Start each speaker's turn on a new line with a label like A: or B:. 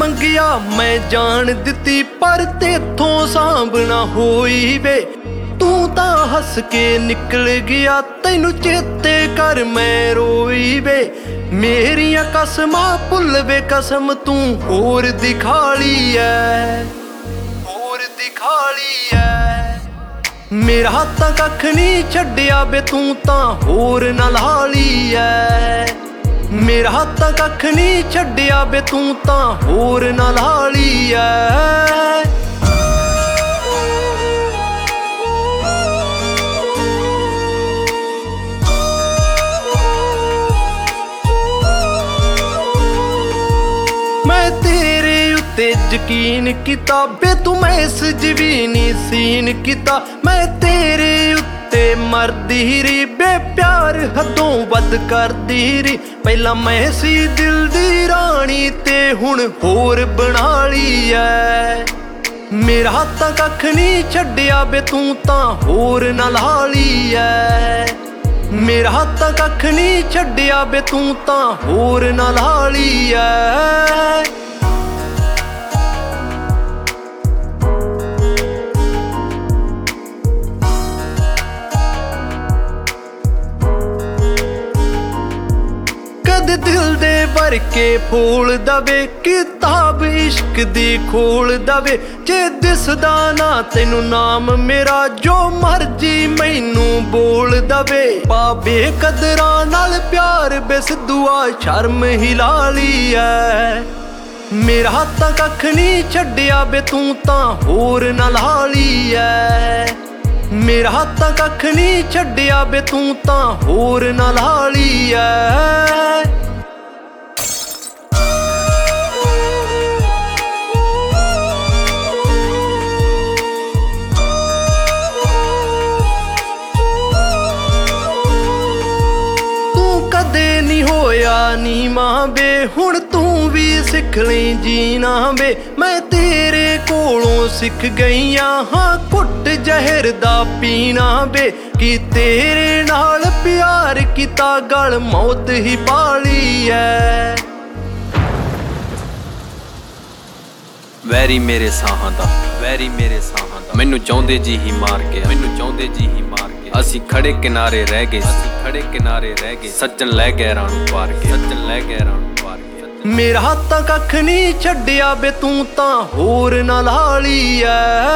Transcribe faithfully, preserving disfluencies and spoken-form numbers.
A: ਮੰਗਿਆ ਮੈਂ ਜਾਣ ਦਿੱਤੀ, ਪਰ ਤੇਥੋਂ ਸਾਂਭਣਾ ਹੋਈ ਵੇ। ਤੂੰ ਤਾਂ ਹੱਸ ਕੇ ਨਿਕਲ ਗਿਆ, ਤੈਨੂੰ ਚੇਤੇ ਕਰ ਮੈਂ ਰੋਈ ਵੇ। ਮੇਰੀਆਂ ਕਸਮਾਂ ਭੁੱਲ ਵੇ ਕਸਮ ਤੂੰ ਹੋਰ ਦਿਖਾ ਲਈ ਐ, ਹੋਰ ਦਿਖਾ ਲਈ ਐ। ਮੇਰਾ ਤਾਂ ਕੱਖ ਨੀ ਛੱਡਿਆ ਵੇ ਤੂੰ ਤਾਂ ਹੋਰ ਨਾਲ ਹਾਲੀ ਐ। ਮੇਰਾ ਤਾਂ ਕੱਖ ਨੀ ਛੱਡਿਆ ਵੇ ਤੂੰ ਤਾਂ ਹੋਰ ਨਾਲ ਹਾਲੀ ਐ। ਮੈਂ ਤੇਰੇ ਉੱਤੇ ਯਕੀਨ ਕੀਤਾ ਬੇ ਤੂੰ ਮੈਸੇਜ ਵੀ ਨੀ ਸੀਨ ਕੀਤਾ। ਮੈਂ ਤੇਰੇ ਉੱਤੇ ਮਰਦੀ ਰੀ ਬੇ ਪਿਆਰ ਹੱਦੋਂ ਵੱਧ ਕਰਦੀ ਰੀ। ਪਹਿਲਾਂ ਮੈਂ ਸੀ ਦਿਲ ਦੀ ਰਾਣੀ ਤੇ ਹੁਣ ਹੋਰ ਬਣਾ ਲਈ ਐ। ਮੇਰਾ ਤਾਂ ਕੱਖ ਨੀ ਛੱਡਿਆ ਬੇ ਤੂੰ ਤਾਂ ਹੋਰ ਨਾਲ ਹਾਲੀ ਐ। ਮੇਰਾ ਤਾਂ ਕੱਖ ਨੀ ਛੱਡਿਆ ਬੇ ਤੂੰ ਤਾਂ ਹੋਰ ਨਾਲ ਹਾਲੀ ਐ। ਕਦੇ ਦਿਲ ਦੇ ਭਰ ਕੇ ਫੋਲ ਦਵੇ, ਕਿਤਾਬ ਇਸ਼ਕ ਦੀ ਖੋਲ ਦਵੇ। ਜੇ ਦਿਸਦਾ ਨਾ ਤੈਨੂੰ ਨਾਮ ਮੇਰਾ, ਜੋ ਮਰਜੀ ਮੈਨੂੰ ਬੋਲ ਦਵੇ। ਪਾਵੇ ਕਦਰਾਂ ਨਾਲ ਪਿਆਰ ਬੇ ਸਿੱਧੂਆ ਸ਼ਰਮ ਹਿਲਾ ਲਈ ਐ। ਮੇਰਾ ਤਾਂ ਕੱਖ ਨੀ ਛੱਡਿਆ ਬੇ ਤੂੰ ਤਾਂ ਹੋਰ ਨਾਲ ਹਾਲੀ ਐ। ਮੇਰਾ ਤਾਂ ਕੱਖ ਨੀ ਛੱਡਿਆ ਬੇ ਤੂੰ ਤਾਂ ਹੋਰ ਨਾਲ ਹਾਲੀ ਐ। ਕਦੇ ਨੀ ਹੋਇਆ ਨੀ ਮਾਂ ਬੇ, ਹੁਣ ਤੂੰ ਵੀ ਸਿੱਖ ਲਈ ਜੀਣਾ ਵੇ। ਮੈਂ ਤੇਰੇ ਕੋਲੋਂ ਸਿੱਖ ਗਈਆਂ ਹਾਂ ਘੁੱਟ ਜ਼ਹਿਰ ਦਾ ਪੀਣਾ ਵੇ। ਕਿ ਤੇਰੇ ਨਾਲ ਪਿਆਰ ਕੀਤਾ ਗਲ ਮੌਤ ਹੀ ਪਾਲੀ ਐ।
B: ਵੈਰੀ ਮੇਰੇ ਸਾਹਾਂ ਦਾ, ਵੈਰੀ ਮੇਰੇ ਸਾਹਾਂ ਦਾ, ਮੈਨੂੰ ਚਾਹੁੰਦੇ ਜੀ ਹੀ ਮਾਰ ਗਿਆ, ਮੈਨੂੰ ਚਾਹੁੰਦੇ ਜੀ ਹੀ ਮਾਰ ਗਿਆ। ਅਸੀਂ ਖੜੇ ਕਿਨਾਰੇ ਰਹਿ ਗਏ, ਅਸੀਂ ਖੜੇ ਕਿਨਾਰੇ ਰਹਿ ਗਏ। ਸੱਜਣ ਲੈ ਗਏ ਰਾਹ ਨੂੰ ਪਾਰ ਕੇ, ਸੱਜਣ ਲੈ ਗਏ ਰਾਹ ਨੂੰ ਪਾਰ ਕੇ।
A: ਮੇਰਾ ਤਾਂ ਕੱਖ ਨੀ ਛੱਡਿਆ ਬੇ ਤੂੰ ਤਾਂ ਹੋਰ ਨਾਲ ਹਾਲੀ ਐ।